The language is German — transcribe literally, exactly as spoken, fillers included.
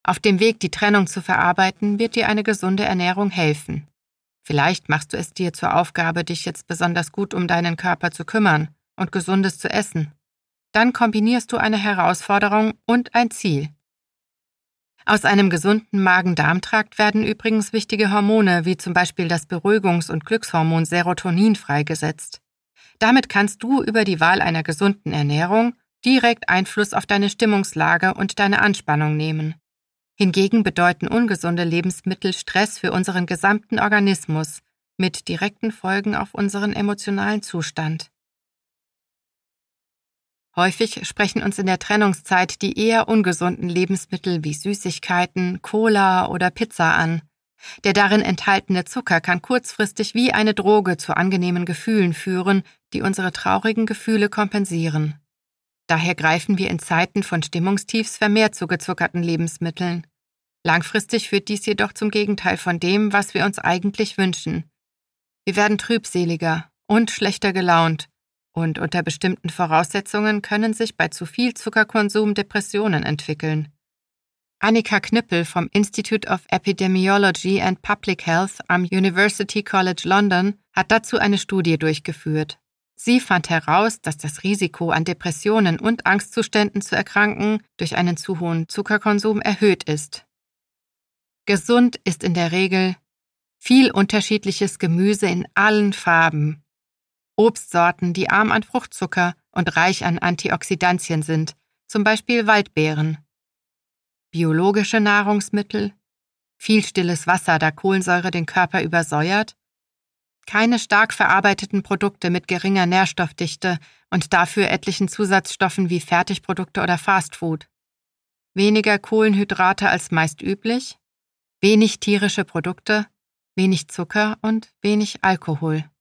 Auf dem Weg, die Trennung zu verarbeiten, wird dir eine gesunde Ernährung helfen. Vielleicht machst du es dir zur Aufgabe, dich jetzt besonders gut um deinen Körper zu kümmern und Gesundes zu essen. Dann kombinierst du eine Herausforderung und ein Ziel. Aus einem gesunden Magen-Darm-Trakt werden übrigens wichtige Hormone, wie zum Beispiel das Beruhigungs- und Glückshormon Serotonin, freigesetzt. Damit kannst du über die Wahl einer gesunden Ernährung direkt Einfluss auf deine Stimmungslage und deine Anspannung nehmen. Hingegen bedeuten ungesunde Lebensmittel Stress für unseren gesamten Organismus mit direkten Folgen auf unseren emotionalen Zustand. Häufig sprechen uns in der Trennungszeit die eher ungesunden Lebensmittel wie Süßigkeiten, Cola oder Pizza an. Der darin enthaltene Zucker kann kurzfristig wie eine Droge zu angenehmen Gefühlen führen, die unsere traurigen Gefühle kompensieren. Daher greifen wir in Zeiten von Stimmungstiefs vermehrt zu gezuckerten Lebensmitteln. Langfristig führt dies jedoch zum Gegenteil von dem, was wir uns eigentlich wünschen. Wir werden trübseliger und schlechter gelaunt, und unter bestimmten Voraussetzungen können sich bei zu viel Zuckerkonsum Depressionen entwickeln. Annika Knippel vom Institute of Epidemiology and Public Health am University College London hat dazu eine Studie durchgeführt. Sie fand heraus, dass das Risiko, an Depressionen und Angstzuständen zu erkranken, durch einen zu hohen Zuckerkonsum erhöht ist. Gesund ist in der Regel viel unterschiedliches Gemüse in allen Farben, Obstsorten, die arm an Fruchtzucker und reich an Antioxidantien sind, zum Beispiel Waldbeeren, biologische Nahrungsmittel, viel stilles Wasser, da Kohlensäure den Körper übersäuert, keine stark verarbeiteten Produkte mit geringer Nährstoffdichte und dafür etlichen Zusatzstoffen wie Fertigprodukte oder Fastfood, weniger Kohlenhydrate als meist üblich, wenig tierische Produkte, wenig Zucker und wenig Alkohol.